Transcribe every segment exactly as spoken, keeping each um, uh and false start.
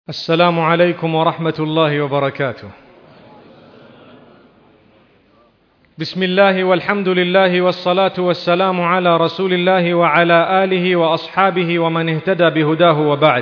السلام عليكم ورحمة الله وبركاته. بسم الله والحمد لله والصلاة والسلام على رسول الله وعلى آله وأصحابه ومن اهتدى بهداه وبعد.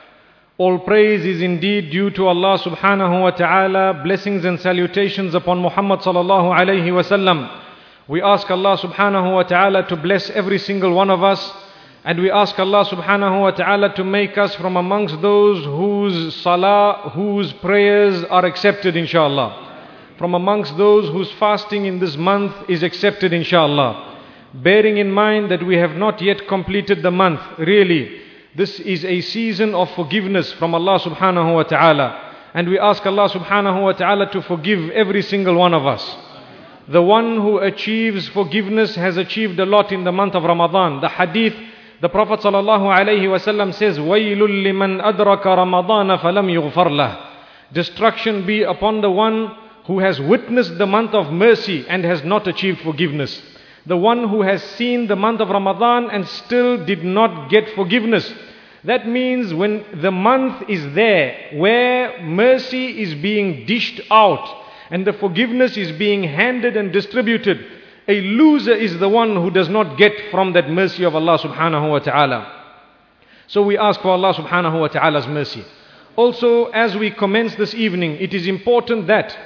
All praise is indeed due to Allah subhanahu wa ta'ala. Blessings and salutations upon Muhammad sallallahu alayhi wa sallam. We ask Allah subhanahu wa ta'ala to bless every single one of us. And we ask Allah subhanahu wa ta'ala to make us from amongst those whose salah, whose prayers are accepted inshaAllah. From amongst those whose fasting in this month is accepted inshaAllah. Bearing in mind that we have not yet completed the month, really, this is a season of forgiveness from Allah subhanahu wa ta'ala. And we ask Allah subhanahu wa ta'ala to forgive every single one of us. The one who achieves forgiveness has achieved a lot in the month of Ramadan. The hadith, the Prophet sallallahu alayhi wasallam says, وَيْلٌ لِمَنْ أَدْرَكَ رَمَضَانَ فَلَمْ يُغْفَرْ لَهُ. Destruction be upon the one who has witnessed the month of mercy and has not achieved forgiveness. The one who has seen the month of Ramadan and still did not get forgiveness. That means when the month is there, where mercy is being dished out and the forgiveness is being handed and distributed, a loser is the one who does not get from that mercy of Allah subhanahu wa ta'ala. So we ask for Allah subhanahu wa ta'ala's mercy. Also, as we commence this evening, it is important that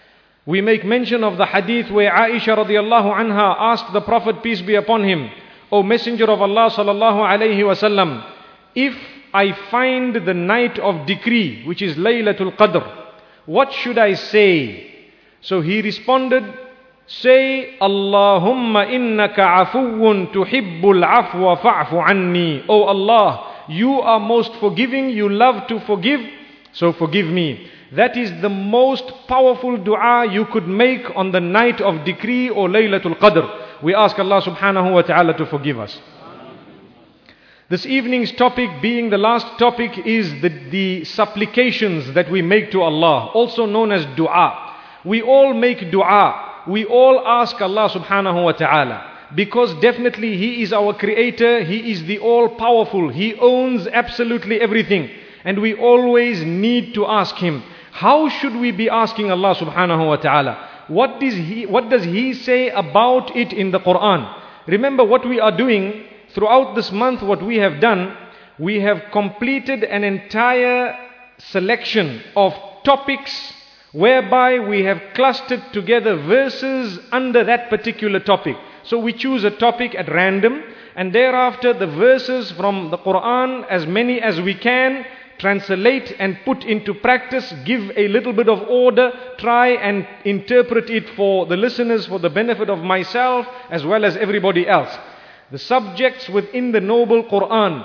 we make mention of the hadith where Aisha radiallahu anha asked the Prophet, peace be upon him, O Messenger of Allah sallallahu alayhi wa sallam, if I find the night of decree, which is Laylatul Qadr, what should I say? So he responded, say, Allahumma innaka afuwun tuhibbul afwa fa'fu anni. Oh Allah, you are most forgiving, you love to forgive, so forgive me. That is the most powerful dua you could make on the night of decree or Laylatul Qadr. We ask Allah subhanahu wa ta'ala to forgive us. This evening's topic, being the last topic, is the, the supplications that we make to Allah, also known as dua. We all make dua. We all ask Allah subhanahu wa ta'ala, because definitely He is our creator, He is the all-powerful, He owns absolutely everything, and we always need to ask Him. How should we be asking Allah subhanahu wa ta'ala? What does He, what does He say about it in the Quran? Remember what we are doing throughout this month, what we have done, we have completed an entire selection of topics whereby we have clustered together verses under that particular topic. So we choose a topic at random, and thereafter the verses from the Quran, as many as we can, translate and put into practice, give a little bit of order, try and interpret it for the listeners, for the benefit of myself as well as everybody else. The subjects within the noble Quran.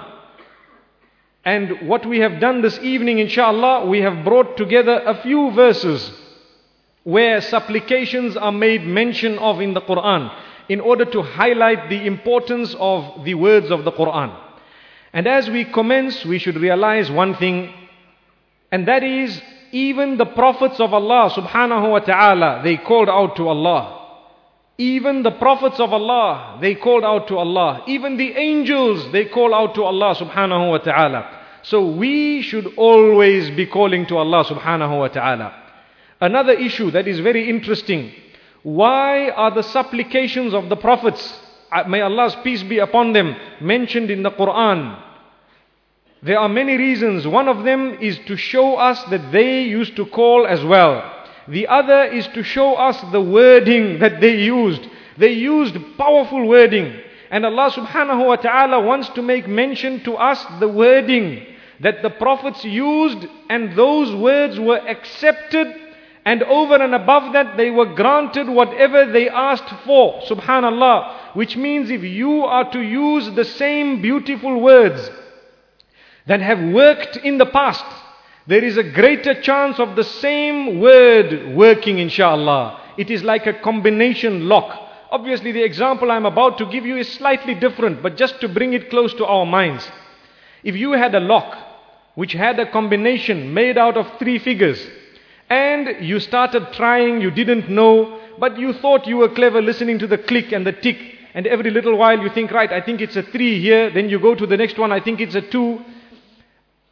And what we have done this evening, inshallah, we have brought together a few verses where supplications are made mention of in the Quran, in order to highlight the importance of the words of the Quran. And as we commence, we should realize one thing, and that is, even the prophets of Allah subhanahu wa ta'ala, they called out to Allah. Even the prophets of Allah, they called out to Allah. Even the angels, they call out to Allah subhanahu wa ta'ala. So we should always be calling to Allah subhanahu wa ta'ala. Another issue that is very interesting. Why are the supplications of the prophets, may Allah's peace be upon them, mentioned in the Quran? There are many reasons. One of them is to show us that they used to call as well. The other is to show us the wording that they used. They used powerful wording. And Allah subhanahu wa ta'ala wants to make mention to us the wording that the prophets used, and those words were accepted, and over and above that they were granted whatever they asked for. Subhanallah. Which means if you are to use the same beautiful words that have worked in the past, there is a greater chance of the same word working, inshallah. It is like a combination lock. Obviously the example I'm about to give you is slightly different, but just to bring it close to our minds. If you had a lock which had a combination made out of three figures, and you started trying, you didn't know, but you thought you were clever listening to the click and the tick, and every little while you think, right, I think it's a three here, then you go to the next one, I think it's a two.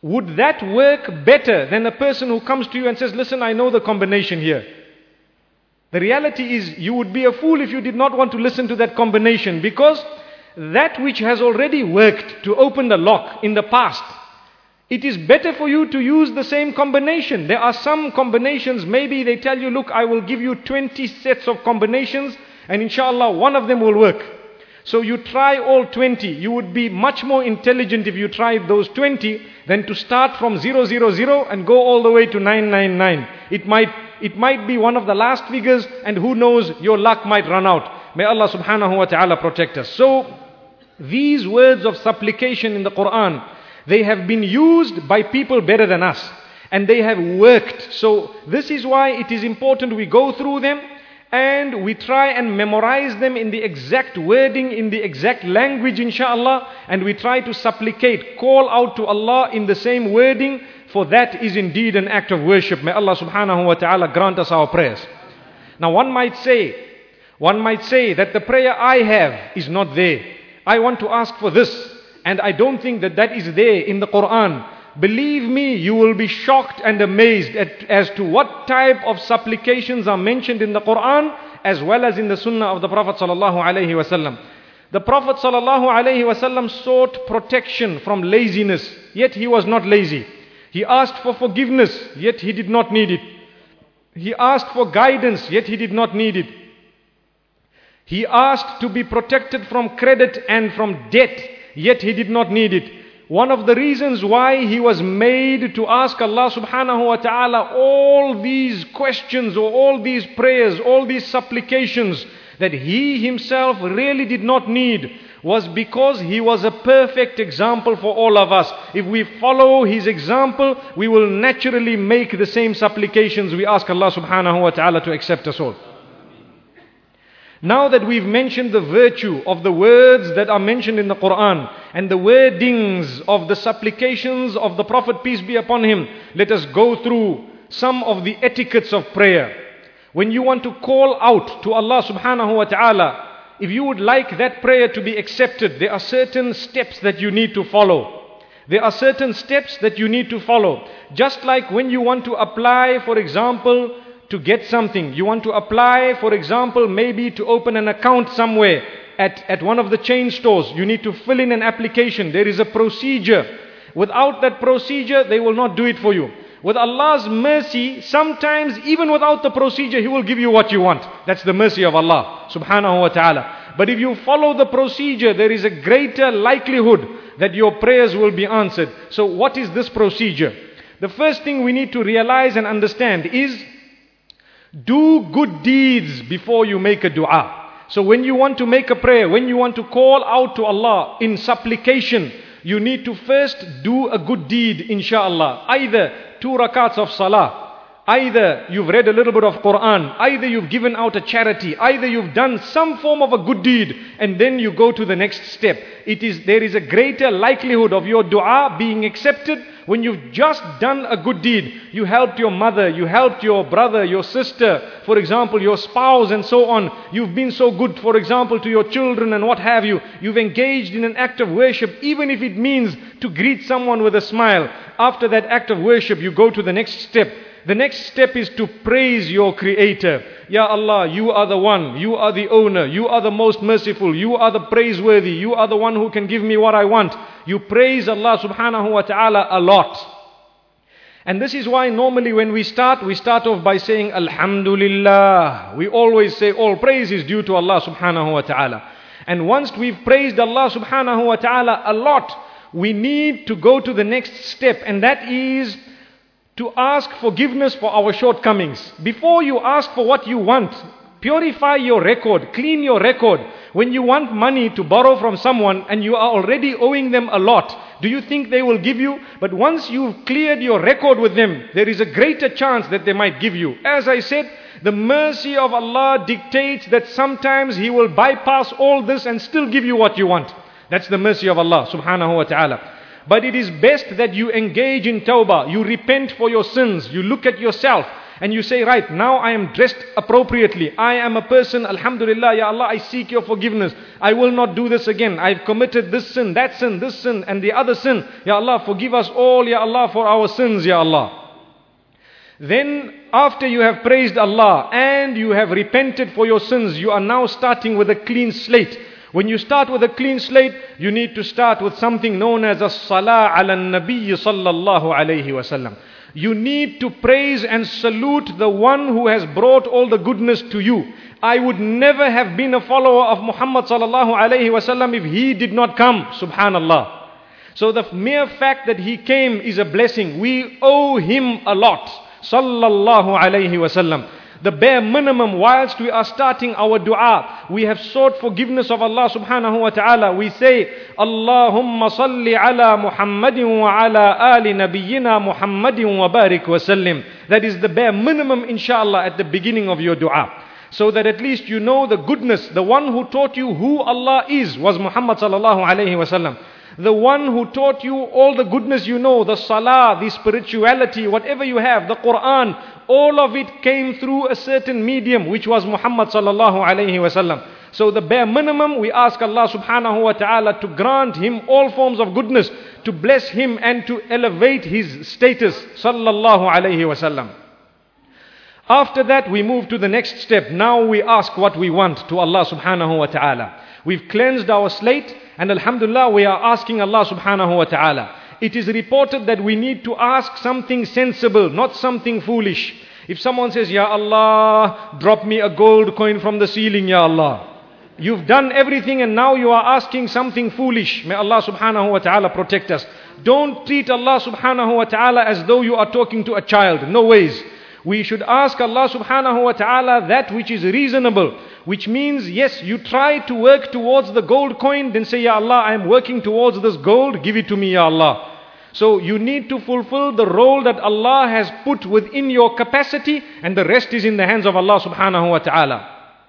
would that work better than a person who comes to you and says, listen, I know the combination here? The reality is, you would be a fool if you did not want to listen to that combination, because that which has already worked to open the lock in the past, it is better for you to use the same combination. There are some combinations, maybe they tell you, look, I will give you twenty sets of combinations and inshallah one of them will work. So you try all twenty. You would be much more intelligent if you tried those twenty than to start from zero zero zero and go all the way to nine nine nine. It might, it might be one of the last figures, and who knows, your luck might run out. May Allah subhanahu wa ta'ala protect us. So these words of supplication in the Quran, they have been used by people better than us, and they have worked. So this is why it is important we go through them and we try and memorize them in the exact wording, in the exact language, inshallah, and we try to supplicate, call out to Allah in the same wording, for that is indeed an act of worship. May Allah subhanahu wa ta'ala grant us our prayers. Now one might say, one might say that the prayer I have is not there. I want to ask for this, and I don't think that that is there in the Quran. Believe me, you will be shocked and amazed at, as to what type of supplications are mentioned in the Quran as well as in the Sunnah of the Prophet sallallahu alaihi wasallam. The Prophet sallallahu alaihi wasallam sought protection from laziness, yet he was not lazy. He asked for forgiveness, yet he did not need it. He asked for guidance, yet he did not need it. He asked to be protected from credit and from debt, yet he did not need it. One of the reasons why he was made to ask Allah subhanahu wa ta'ala all these questions or all these prayers, all these supplications that he himself really did not need, was because he was a perfect example for all of us. If we follow his example, we will naturally make the same supplications. We ask Allah subhanahu wa ta'ala to accept us all. Now that we've mentioned the virtue of the words that are mentioned in the Quran and the wordings of the supplications of the Prophet, peace be upon him, let us go through some of the etiquettes of prayer. When you want to call out to Allah subhanahu wa ta'ala, if you would like that prayer to be accepted, there are certain steps that you need to follow. There are certain steps that you need to follow. Just like when you want to apply, for example, to get something. You want to apply, for example, maybe to open an account somewhere at, at one of the chain stores. You need to fill in an application. There is a procedure. Without that procedure, they will not do it for you. With Allah's mercy, sometimes even without the procedure, He will give you what you want. That's the mercy of Allah subhanahu wa ta'ala. But if you follow the procedure, there is a greater likelihood that your prayers will be answered. So what is this procedure? The first thing we need to realize and understand is, do good deeds before you make a dua. So when you want to make a prayer, when you want to call out to Allah in supplication, you need to first do a good deed, inshallah. Either two rakats of salah, either you've read a little bit of Quran, either you've given out a charity, either you've done some form of a good deed, and then you go to the next step. It is, there is a greater likelihood of your dua being accepted when you've just done a good deed. You helped your mother, you helped your brother, your sister, for example, your spouse and so on. You've been so good, for example, to your children and what have you. You've engaged in an act of worship, even if it means to greet someone with a smile. After that act of worship, you go to the next step. The next step is to praise your Creator. Ya Allah, you are the one, you are the owner, you are the most merciful, you are the praiseworthy, you are the one who can give me what I want. You praise Allah subhanahu wa ta'ala a lot. And this is why normally when we start, we start off by saying Alhamdulillah. We always say all praise is due to Allah subhanahu wa ta'ala. And once we've praised Allah subhanahu wa ta'ala a lot, we need to go to the next step, and that is to ask forgiveness for our shortcomings. Before you ask for what you want, purify your record, clean your record. When you want money to borrow from someone and you are already owing them a lot, do you think they will give you? But once you've cleared your record with them, there is a greater chance that they might give you. As I said, the mercy of Allah dictates that sometimes He will bypass all this and still give you what you want. That's the mercy of Allah subhanahu wa ta'ala. But it is best that you engage in tawbah, you repent for your sins, you look at yourself and you say, right, now I am dressed appropriately. I am a person, alhamdulillah, Ya Allah, I seek your forgiveness. I will not do this again. I've committed this sin, that sin, this sin, and the other sin. Ya Allah, forgive us all, Ya Allah, for our sins, Ya Allah. Then after you have praised Allah and you have repented for your sins, you are now starting with a clean slate. When you start with a clean slate, you need to start with something known as a salah ala nabi sallallahu alayhi wasallam. You need to praise and salute the one who has brought all the goodness to you. I would never have been a follower of Muhammad sallallahu alayhi wasallam if he did not come, subhanallah. So the mere fact that he came is a blessing. We owe him a lot, sallallahu alayhi wasallam. The bare minimum whilst we are starting our dua, we have sought forgiveness of Allah subhanahu wa ta'ala. We say, Allahumma salli ala Muhammadin wa ala ali nabiyyina Muhammadin wa barik wa sallim. That is the bare minimum, inshallah, at the beginning of your dua. So that at least you know the goodness. The one who taught you who Allah is was Muhammad sallallahu alayhi wa sallam. The one who taught you all the goodness you know, the salah, the spirituality, whatever you have, the Quran, all of it came through a certain medium, which was Muhammad sallallahu alayhi wa sallam. So the bare minimum, we ask Allah subhanahu wa ta'ala to grant him all forms of goodness, to bless him and to elevate his status, sallallahu alayhi wa sallam. After that, we move to the next step. Now we ask what we want to Allah subhanahu wa ta'ala. We've cleansed our slate, and alhamdulillah, we are asking Allah subhanahu wa ta'ala. It is reported that we need to ask something sensible, not something foolish. If someone says, Ya Allah, drop me a gold coin from the ceiling, Ya Allah. You've done everything and now you are asking something foolish. May Allah subhanahu wa ta'ala protect us. Don't treat Allah subhanahu wa ta'ala as though you are talking to a child. No ways. We should ask Allah subhanahu wa ta'ala that which is reasonable. Which means, yes, you try to work towards the gold coin, then say, Ya Allah, I am working towards this gold, give it to me, Ya Allah. So you need to fulfill the role that Allah has put within your capacity, and the rest is in the hands of Allah subhanahu wa ta'ala.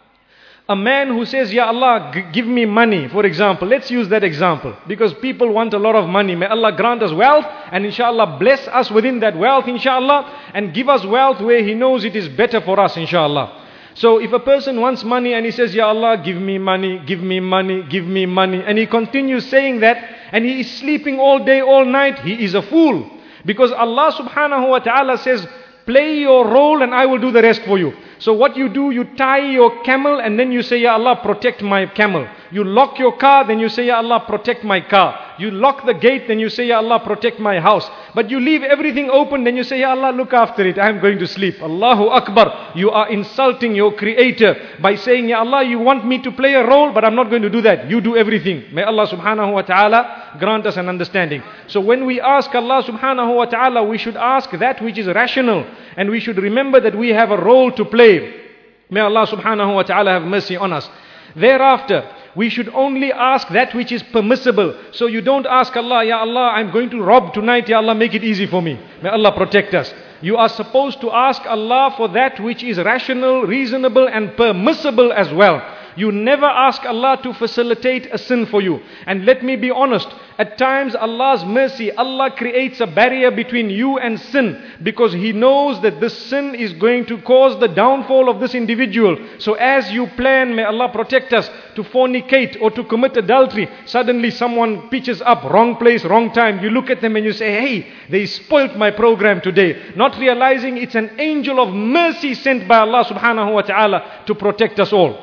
A man who says, Ya Allah, g- give me money, for example, let's use that example, because people want a lot of money. May Allah grant us wealth, and inshallah bless us within that wealth, inshallah, and give us wealth where He knows it is better for us, inshallah. So if a person wants money and he says, Ya Allah, give me money, give me money, give me money, and he continues saying that, and he is sleeping all day, all night, he is a fool. Because Allah subhanahu wa ta'ala says, play your role and I will do the rest for you. So what you do, you tie your camel and then you say, Ya Allah, protect my camel. You lock your car, then you say, Ya Allah, protect my car. You lock the gate, then you say, Ya Allah, protect my house. But you leave everything open, then you say, Ya Allah, look after it. I am going to sleep. Allahu Akbar. You are insulting your Creator by saying, Ya Allah, you want me to play a role, but I'm not going to do that. You do everything. May Allah subhanahu wa ta'ala grant us an understanding. So when we ask Allah subhanahu wa ta'ala, we should ask that which is rational. And we should remember that we have a role to play. May Allah subhanahu wa ta'ala have mercy on us. Thereafter, we should only ask that which is permissible. So you don't ask Allah, Ya Allah, I'm going to rob tonight, Ya Allah, make it easy for me. May Allah protect us. You are supposed to ask Allah for that which is rational, reasonable and permissible as well. You never ask Allah to facilitate a sin for you. And let me be honest, at times Allah's mercy, Allah creates a barrier between you and sin, because He knows that this sin is going to cause the downfall of this individual. So as you plan, may Allah protect us, to fornicate or to commit adultery, suddenly someone pitches up, wrong place, wrong time. You look at them and you say, hey, they spoilt my program today. Not realizing it's an angel of mercy sent by Allah subhanahu wa ta'ala to protect us all.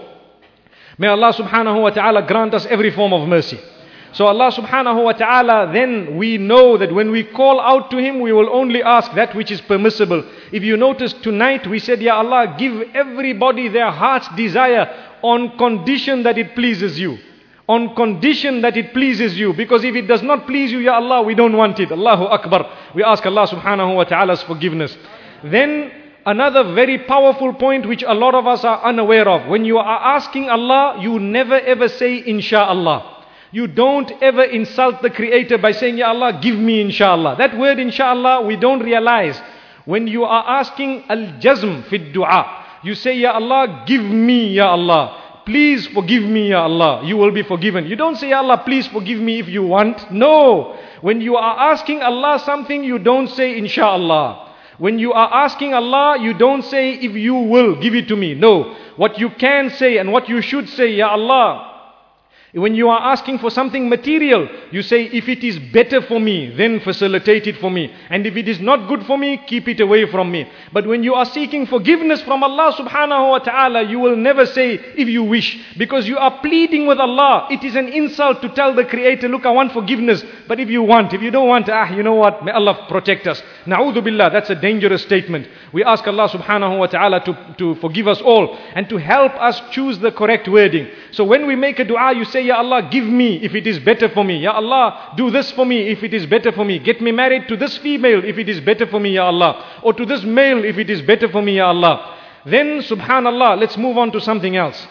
May Allah subhanahu wa ta'ala grant us every form of mercy. So Allah subhanahu wa ta'ala, then we know that when we call out to Him, we will only ask that which is permissible. If you notice tonight, we said, Ya Allah, give everybody their heart's desire on condition that it pleases you. On condition that it pleases you. Because if it does not please you, Ya Allah, we don't want it. Allahu Akbar. We ask Allah subhanahu wa ta'ala's forgiveness. Then, another very powerful point which a lot of us are unaware of. When you are asking Allah, you never ever say insha'Allah. You don't ever insult the Creator by saying, Ya Allah, give me insha'Allah. That word insha'Allah, we don't realize. When you are asking al-jazm fi dua, you say, Ya Allah, give me, Ya Allah. Please forgive me, Ya Allah. You will be forgiven. You don't say, Ya Allah, please forgive me if you want. No. When you are asking Allah something, you don't say insha'Allah. When you are asking Allah, you don't say, if you will, give it to me. No. What you can say and what you should say, Ya Allah. When you are asking for something material, you say, if it is better for me, then facilitate it for me. And if it is not good for me, keep it away from me. But when you are seeking forgiveness from Allah subhanahu wa ta'ala, you will never say, if you wish. Because you are pleading with Allah. It is an insult to tell the Creator, look, I want forgiveness. But if you want, if you don't want, ah, you know what, may Allah protect us. Na'udhu billah, that's a dangerous statement. We ask Allah subhanahu wa ta'ala to, to forgive us all and to help us choose the correct wording. So when we make a dua, you say, Ya Allah, give me if it is better for me. Ya Allah, do this for me if it is better for me. Get me married to this female if it is better for me, Ya Allah. Or to this male if it is better for me, Ya Allah. Then, subhanallah, let's move on to something else.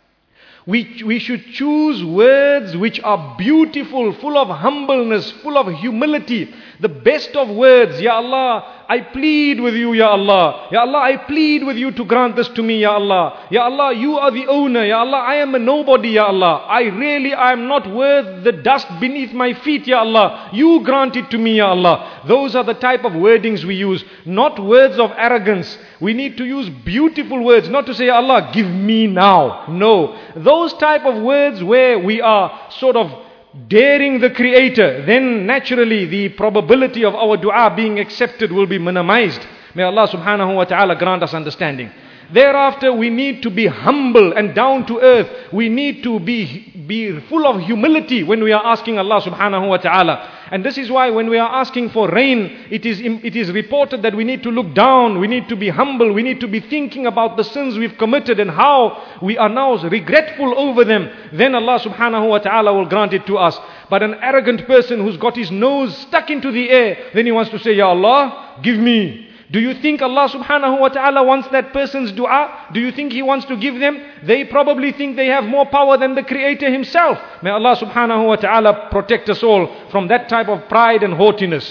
We, we should choose words which are beautiful, full of humbleness, full of humility. The best of words, Ya Allah, I plead with you, Ya Allah. Ya Allah, I plead with you to grant this to me, Ya Allah. Ya Allah, you are the owner. Ya Allah, I am a nobody, Ya Allah. I really, I am not worth the dust beneath my feet, Ya Allah. You grant it to me, Ya Allah. Those are the type of wordings we use, not words of arrogance. We need to use beautiful words, not to say, Ya Allah, give me now. No. Those type of words where we are sort of daring the Creator, then naturally the probability of our dua being accepted will be minimized. May Allah subhanahu wa ta'ala grant us understanding. Thereafter, we need to be humble and down to earth. We need to be, be full of humility when we are asking Allah subhanahu wa ta'ala. And this is why when we are asking for rain, it is, it is reported that we need to look down, we need to be humble, we need to be thinking about the sins we've committed and how we are now regretful over them. Then Allah subhanahu wa ta'ala will grant it to us. But an arrogant person who's got his nose stuck into the air, then he wants to say, Ya Allah, give me. Do you think Allah subhanahu wa ta'ala wants that person's dua? Do you think He wants to give them? They probably think they have more power than the Creator Himself. May Allah subhanahu wa ta'ala protect us all from that type of pride and haughtiness.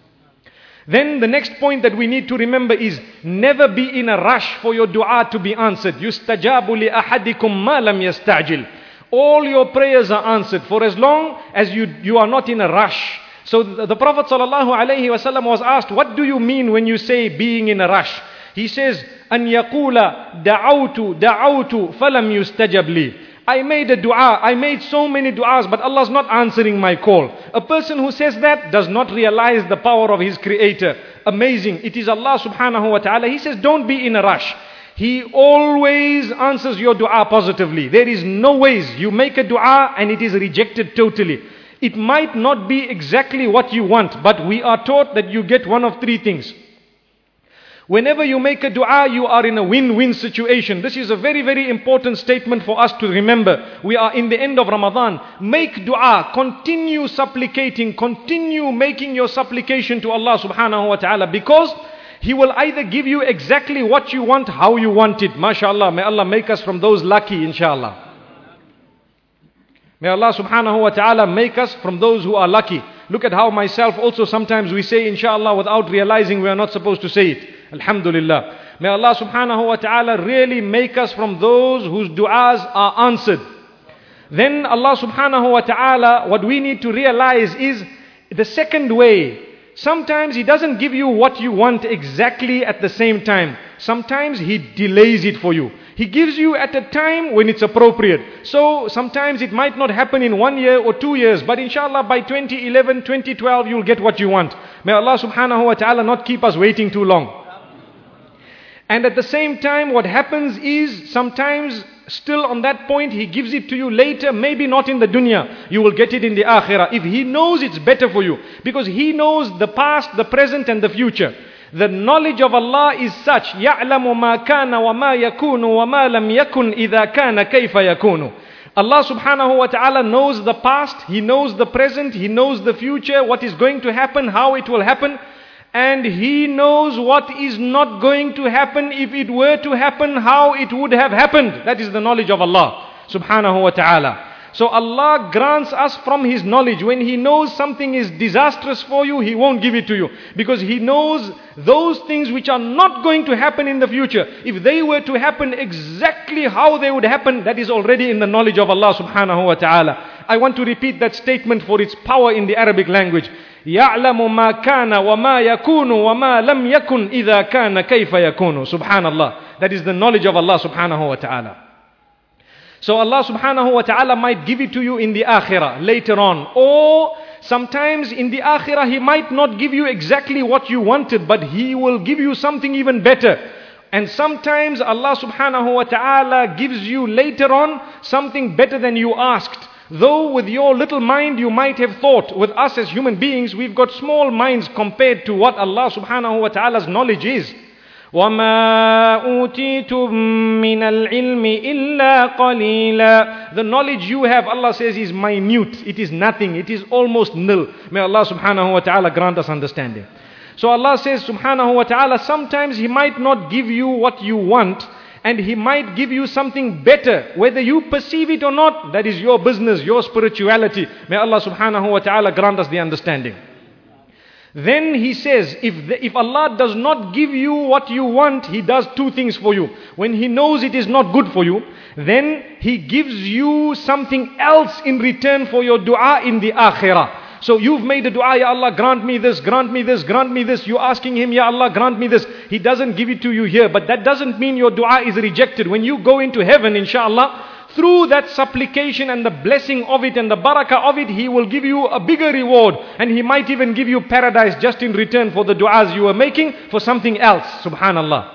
Then the next point that we need to remember is never be in a rush for your dua to be answered. يُسْتَجَابُ لِأَحَدِكُمْ مَا لَمْ يَسْتَعْجِلْ. All your prayers are answered for as long as you, you are not in a rush. So the, the Prophet ﷺ was asked, what do you mean when you say being in a rush? He says, أَنْ يَقُولَ دَعَوْتُ دَعَوْتُ فَلَمْ يُسْتَجَبْ لِي. I made a dua, I made so many duas, but Allah's not answering my call. A person who says that does not realize the power of his Creator. Amazing. It is Allah subhanahu wa ta'ala. He says, don't be in a rush. He always answers your dua positively. There is no ways you make a dua and it is rejected totally. It might not be exactly what you want, but we are taught that you get one of three things. Whenever you make a dua, you are in a win-win situation. This is a very, very important statement for us to remember. We are in the end of Ramadan. Make dua, continue supplicating, continue making your supplication to Allah subhanahu wa ta'ala, because He will either give you exactly what you want, how you want it. MashaAllah, may Allah make us from those lucky, inshallah. May Allah subhanahu wa ta'ala make us from those who are lucky. Look at how myself also sometimes we say inshallah without realizing we are not supposed to say it. Alhamdulillah. May Allah subhanahu wa ta'ala really make us from those whose du'as are answered. Then Allah subhanahu wa ta'ala, what we need to realize is the second way. Sometimes He doesn't give you what you want exactly at the same time. Sometimes He delays it for you. He gives you at a time when it's appropriate. So sometimes it might not happen in one year or two years, but inshallah by twenty eleven, twenty twelve you'll get what you want. May Allah subhanahu wa ta'ala not keep us waiting too long. And at the same time, what happens is sometimes still on that point He gives it to you later, maybe not in the dunya. You will get it in the akhirah if He knows it's better for you, because He knows the past, the present and the future. The knowledge of Allah is such, يَعْلَمُ مَا كَانَ وَمَا يَكُونُ وَمَا لَمْ يَكُنْ إِذَا كَانَ كَيْفَ يَكُونُ. Allah subhanahu wa ta'ala knows the past, He knows the present, He knows the future, what is going to happen, how it will happen. And He knows what is not going to happen. If it were to happen, how it would have happened. That is the knowledge of Allah subhanahu wa ta'ala. So Allah grants us from His knowledge. When He knows something is disastrous for you, He won't give it to you. Because He knows those things which are not going to happen in the future. If they were to happen exactly how they would happen, that is already in the knowledge of Allah subhanahu wa ta'ala. I want to repeat that statement for its power in the Arabic language. يَعْلَمُ مَا كَانَ وَمَا يَكُونُ وَمَا لَمْ يَكُنْ إِذَا كَانَ كَيْفَ يَكُونُ. Subhanallah. That is the knowledge of Allah subhanahu wa ta'ala. So Allah subhanahu wa ta'ala might give it to you in the akhirah later on. Or sometimes in the akhirah He might not give you exactly what you wanted, but He will give you something even better. And sometimes Allah subhanahu wa ta'ala gives you later on something better than you asked. Though with your little mind you might have thought, with us as human beings, we've got small minds compared to what Allah subhanahu wa ta'ala's knowledge is. وَمَا أُوتِيتُم مِّنَ الْعِلْمِ إِلَّا قَلِيلًا. The knowledge you have, Allah says, is minute. It is nothing. It is almost nil. May Allah subhanahu wa ta'ala grant us understanding. So Allah says subhanahu wa ta'ala, sometimes He might not give you what you want, and He might give you something better. Whether you perceive it or not, that is your business, your spirituality. May Allah subhanahu wa ta'ala grant us the understanding. Then He says, if, the, if Allah does not give you what you want, He does two things for you. When He knows it is not good for you, then He gives you something else in return for your dua in the akhirah. So you've made a dua, Ya Allah, grant me this, grant me this, grant me this. You're asking Him, Ya Allah, grant me this. He doesn't give it to you here, but that doesn't mean your dua is rejected. When you go into heaven, inshallah, through that supplication and the blessing of it and the barakah of it, He will give you a bigger reward. And He might even give you paradise just in return for the du'as you were making for something else. Subhanallah.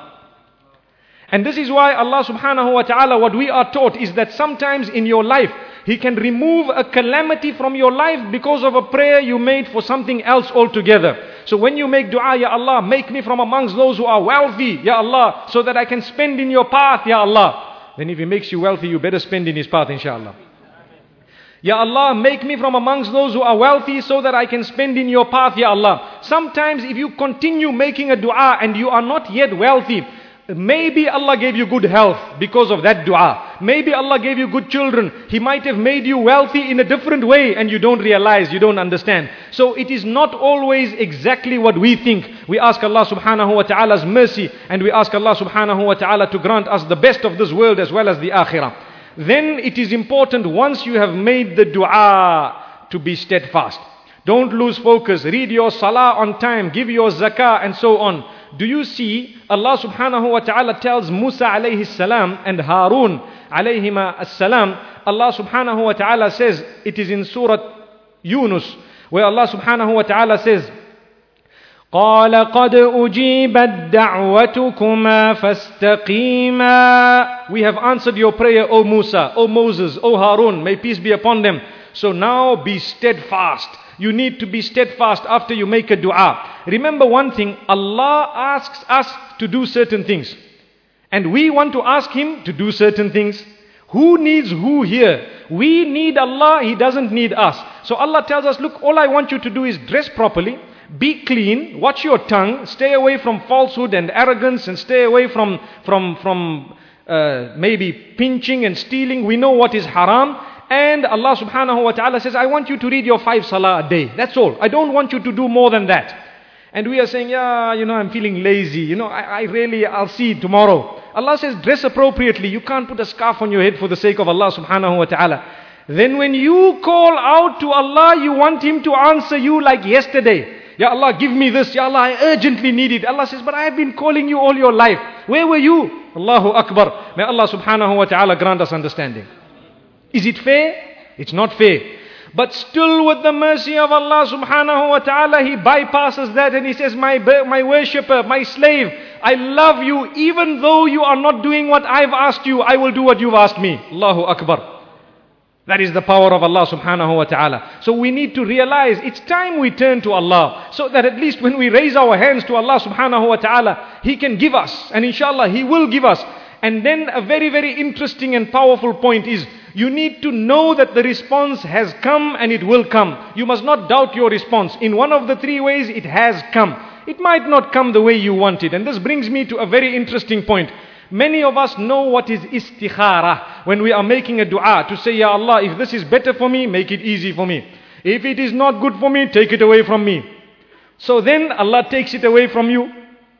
And this is why Allah subhanahu wa ta'ala, what we are taught is that sometimes in your life, He can remove a calamity from your life because of a prayer you made for something else altogether. So when you make dua, Ya Allah, make me from amongst those who are wealthy, Ya Allah, so that I can spend in your path, Ya Allah. Then if He makes you wealthy, you better spend in His path, inshallah. Ya Allah, make me from amongst those who are wealthy so that I can spend in your path, Ya Allah. Sometimes if you continue making a dua and you are not yet wealthy, maybe Allah gave you good health because of that dua. Maybe Allah gave you good children. He might have made you wealthy in a different way and you don't realize, you don't understand. So it is not always exactly what we think. We ask Allah subhanahu wa ta'ala's mercy, and we ask Allah subhanahu wa ta'ala to grant us the best of this world as well as the akhirah. Then it is important, once you have made the dua, to be steadfast. Don't lose focus. Read your salah on time. Give your zakah and so on. Do you see, Allah subhanahu wa ta'ala tells Musa alayhi salam and Harun alayhima as-salam, Allah subhanahu wa ta'ala says, it is in Surah Yunus, where Allah subhanahu wa ta'ala says, قَالَ قَدْ أُجِيبَتْ دَعْوَتُكُمَا فَاسْتَقِيمَا. We have answered your prayer, O Musa, O Moses, O Harun, may peace be upon them. So now be steadfast. You need to be steadfast after you make a dua. Remember one thing, Allah asks us to do certain things. And we want to ask Him to do certain things. Who needs who here? We need Allah, He doesn't need us. So Allah tells us, look, all I want you to do is dress properly, be clean, watch your tongue, stay away from falsehood and arrogance, and stay away from, from, from uh, maybe pinching and stealing. We know what is haram. And Allah subhanahu wa ta'ala says, I want you to read your five salah a day. That's all. I don't want you to do more than that. And we are saying, yeah, you know, I'm feeling lazy. You know, I, I really, I'll see tomorrow. Allah says, dress appropriately. You can't put a scarf on your head for the sake of Allah subhanahu wa ta'ala. Then when you call out to Allah, you want Him to answer you like yesterday. Ya Allah, give me this. Ya Allah, I urgently need it. Allah says, but I have been calling you all your life. Where were you? Allahu Akbar. May Allah subhanahu wa ta'ala grant us understanding. Is it fair? It's not fair. But still, with the mercy of Allah subhanahu wa ta'ala, He bypasses that and He says, my, my worshipper, my slave, I love you. Even though you are not doing what I've asked you, I will do what you've asked me. Allahu Akbar. That is the power of Allah subhanahu wa ta'ala. So we need to realize it's time we turn to Allah, so that at least when we raise our hands to Allah subhanahu wa ta'ala, He can give us. And inshallah, He will give us. And then a very, very interesting and powerful point is, you need to know that the response has come and it will come. You must not doubt your response. In one of the three ways, it has come. It might not come the way you want it. And this brings me to a very interesting point. Many of us know what is istikhara. When we are making a dua to say, Ya Allah, if this is better for me, make it easy for me. If it is not good for me, take it away from me. So then Allah takes it away from you.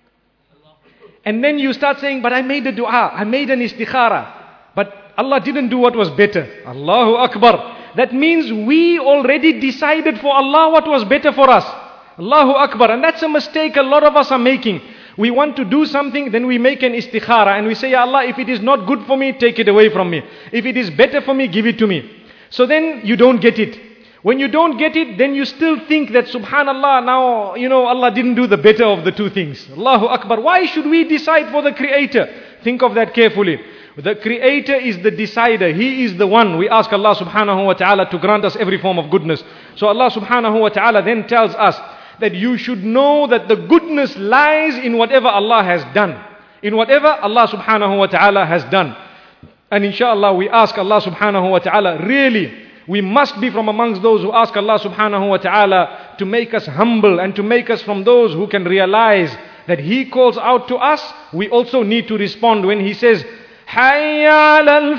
And then you start saying, but I made a dua, I made an istikhara. But Allah didn't do what was better. Allahu Akbar. That means we already decided for Allah what was better for us. Allahu Akbar. And that's a mistake a lot of us are making. We want to do something, then we make an istikhara and we say, Ya Allah, if it is not good for me, take it away from me. If it is better for me, give it to me. So then you don't get it. When you don't get it, then you still think that subhanallah, now, you know, Allah didn't do the better of the two things. Allahu Akbar. Why should we decide for the Creator? Think of that carefully. The Creator is the decider. He is the one. We ask Allah subhanahu wa ta'ala to grant us every form of goodness. So Allah subhanahu wa ta'ala then tells us that you should know that the goodness lies in whatever Allah has done. In whatever Allah subhanahu wa ta'ala has done. And inshallah we ask Allah subhanahu wa ta'ala, really, we must be from amongst those who ask Allah subhanahu wa ta'ala to make us humble and to make us from those who can realize that He calls out to us. We also need to respond when He says, Hayya ala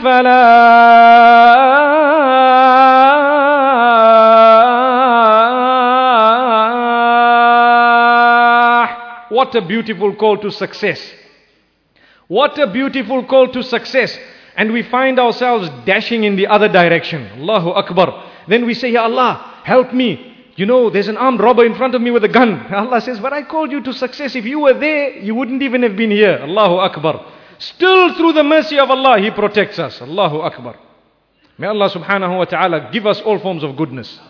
al-falah. What a beautiful call to success. What a beautiful call to success. And we find ourselves dashing in the other direction. Allahu Akbar. Then we say, Ya Allah, help me. You know, there's an armed robber in front of me with a gun. Allah says, but I called you to success. If you were there, you wouldn't even have been here. Allahu Akbar. Still through the mercy of Allah, He protects us. Allahu Akbar. May Allah subhanahu wa ta'ala give us all forms of goodness.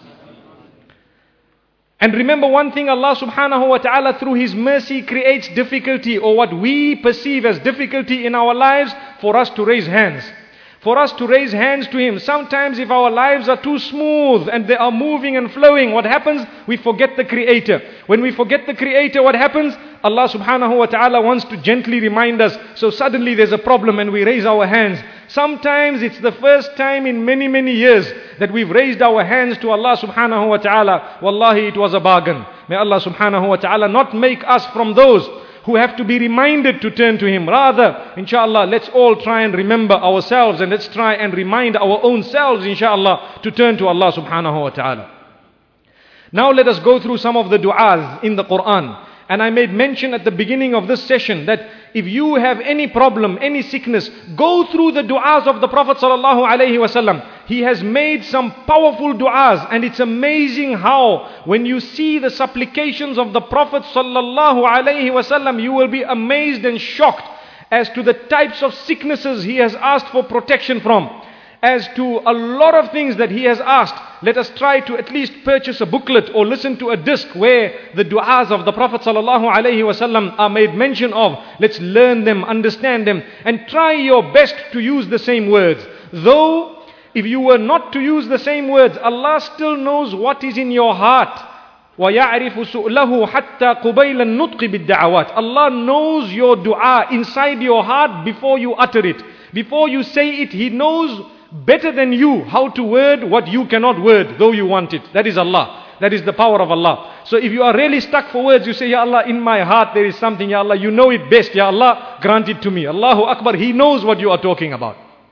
And remember one thing, Allah subhanahu wa ta'ala through His mercy creates difficulty, or what we perceive as difficulty in our lives, for us to raise hands. For us to raise hands to Him. Sometimes if our lives are too smooth and they are moving and flowing, what happens? We forget the Creator. When we forget the Creator, what happens? Allah subhanahu wa ta'ala wants to gently remind us. So suddenly there's a problem and we raise our hands. Sometimes it's the first time in many, many years that we've raised our hands to Allah subhanahu wa ta'ala. Wallahi, it was a bargain. May Allah subhanahu wa ta'ala not make us from those who have to be reminded to turn to Him. Rather, inshallah, let's all try and remember ourselves and let's try and remind our own selves, inshallah, to turn to Allah subhanahu wa ta'ala. Now let us go through some of the du'as in the Quran. And I made mention at the beginning of this session that if you have any problem, any sickness, go through the du'as of the Prophet sallallahu alaihi wasallam. He has made some powerful du'as, and it's amazing how when you see the supplications of the Prophet sallallahu alaihi wasallam, you will be amazed and shocked as to the types of sicknesses he has asked for protection from. As to a lot of things that he has asked, let us try to at least purchase a booklet or listen to a disc where the du'as of the Prophet sallallahu alaihi wasallam are made mention of. Let's learn them, understand them, and try your best to use the same words. Though, if you were not to use the same words, Allah still knows what is in your heart. وَيَعْرِفُ سُؤْلَهُ حَتَّى قُبَيْلَ النُّطْقِ بِالدَّعَوَاتِ. Allah knows your dua inside your heart before you utter it. Before you say it, He knows better than you how to word what you cannot word, though you want it. That is Allah. That is the power of Allah. So if you are really stuck for words, you say, Ya Allah, in my heart there is something, Ya Allah, you know it best, Ya Allah, grant it to me. Allahu Akbar, He knows what you are talking about.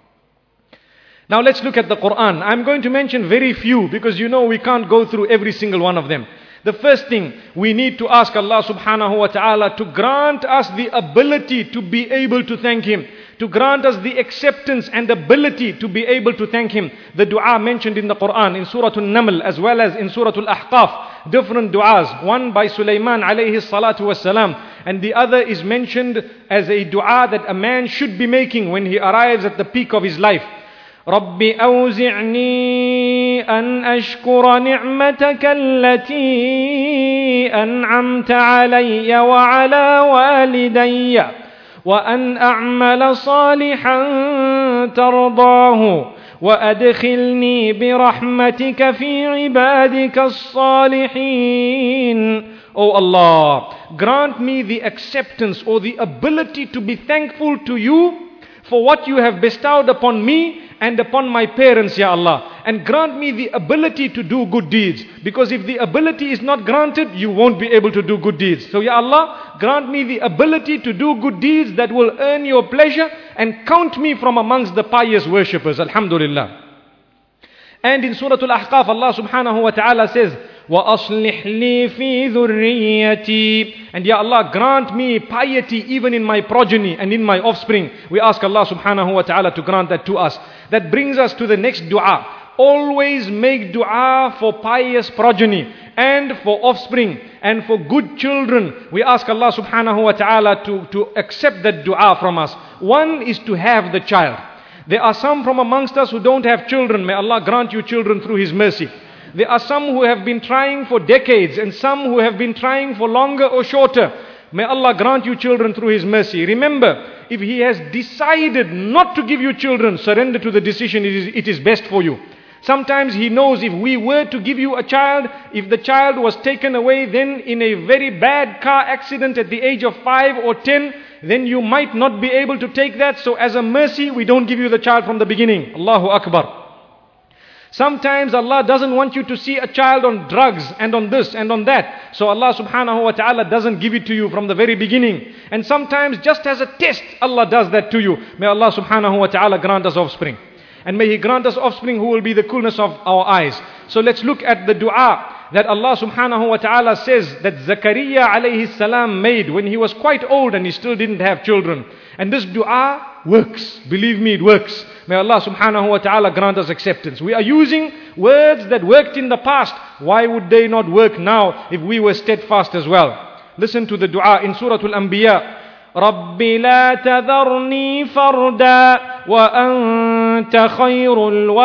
Now let's look at the Quran. I'm going to mention very few because you know we can't go through every single one of them. The first thing, we need to ask Allah subhanahu wa ta'ala to grant us the ability to be able to thank Him. To grant us the acceptance and ability to be able to thank Him. The dua mentioned in the Quran, in Surah An-Naml as well as in Surah Al-Ahqaf. Different duas. One by Sulaiman alayhi salatu wassalam. And the other is mentioned as a dua that a man should be making when he arrives at the peak of his life. رب أوزعني أن أشكر نعمتك التي أنعمت علي وعلى والدي وأن أعمل صالحا ترضاه وأدخلني برحمتك في عبادك الصالحين. Oh Allah, grant me the acceptance or the ability to be thankful to you for what you have bestowed upon me and upon my parents, Ya Allah. And grant me the ability to do good deeds. Because if the ability is not granted, you won't be able to do good deeds. So Ya Allah, grant me the ability to do good deeds that will earn your pleasure and count me from amongst the pious worshippers. Alhamdulillah. And in Surah Al-Ahqaf, Allah subhanahu wa ta'ala says, وَأَصْلِحْ لِي فِي ذُرِّيَّتِي. And Ya Allah, grant me piety even in my progeny and in my offspring. We ask Allah subhanahu wa ta'ala to grant that to us. That brings us to the next dua. always make dua for pious progeny and for offspring and for good children. We ask Allah subhanahu wa ta'ala to, to accept that dua from us. One is to have the child. There are some from amongst us who don't have children. May Allah grant you children through His mercy. There are some who have been trying for decades and some who have been trying for longer or shorter. May Allah grant you children through His mercy. Remember, if He has decided not to give you children, surrender to the decision. It is, it is best for you. Sometimes He knows if we were to give you a child, if the child was taken away then in a very bad car accident at the age of five or ten, then you might not be able to take that. So as a mercy, we don't give you the child from the beginning. Allahu Akbar. Sometimes Allah doesn't want you to see a child on drugs and on this and on that. So Allah subhanahu wa ta'ala doesn't give it to you from the very beginning. And sometimes just as a test, Allah does that to you. May Allah subhanahu wa ta'ala grant us offspring. And may He grant us offspring who will be the coolness of our eyes. So let's look at the dua that Allah subhanahu wa ta'ala says that Zakaria alayhi salam made when he was quite old and he still didn't have children. And this dua works. Believe me, it works. May Allah subhanahu wa ta'ala grant us acceptance. We are using words that worked in the past. Why would they not work now if we were steadfast as well? Listen to the dua in Surah Al-Anbiya. رَبِّ لَا تَذَرْنِي فَرْدًا وَأَنْتَ خَيْرُ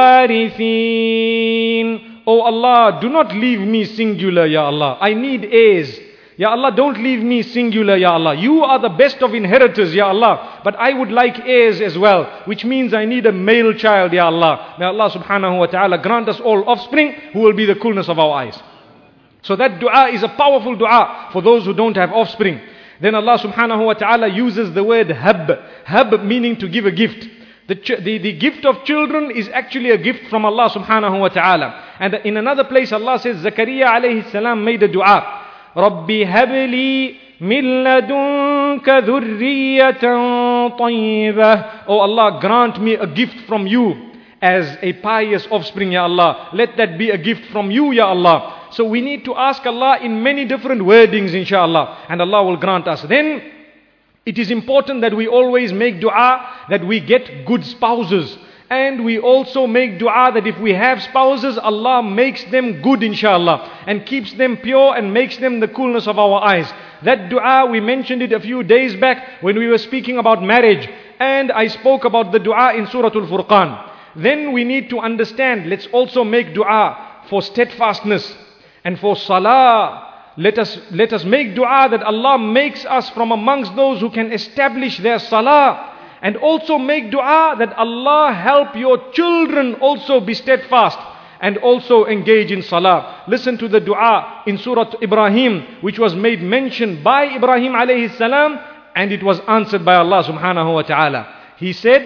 الْوَارِثِينَ. Oh Allah, do not leave me singular, Ya Allah. I need heirs. Ya Allah, don't leave me singular, Ya Allah. You are the best of inheritors, Ya Allah. But I would like heirs as well, which means I need a male child, Ya Allah. May Allah subhanahu wa ta'ala grant us all offspring who will be the coolness of our eyes. So that dua is a powerful dua for those who don't have offspring. Then Allah subhanahu wa ta'ala uses the word hab. Hab meaning to give a gift. The, the, the gift of children is actually a gift from Allah subhanahu wa ta'ala. And in another place Allah says, Zakaria alayhi salam made a dua. رَبِّ هَبْ لِي مِن لَدُنْكَ ذُرِّيَّةً طَيِّبَةً. Oh Allah, grant me a gift from you as a pious offspring, Ya Allah. Let that be a gift from you, Ya Allah. So we need to ask Allah in many different wordings, inshallah. And Allah will grant us. Then it is important that we always make dua that we get good spouses. And we also make dua that if we have spouses, Allah makes them good, inshallah, and keeps them pure and makes them the coolness of our eyes. That dua, we mentioned it a few days back when we were speaking about marriage. And I spoke about the dua in Surah Al-Furqan. Then we need to understand, let's also make dua for steadfastness and for salah. Let us, let us make dua that Allah makes us from amongst those who can establish their salah. And also make dua that Allah help your children also be steadfast and also engage in salah. Listen to the dua in Surah Ibrahim, which was made mention by Ibrahim alayhi salam, and it was answered by Allah subhanahu wa ta'ala. He said,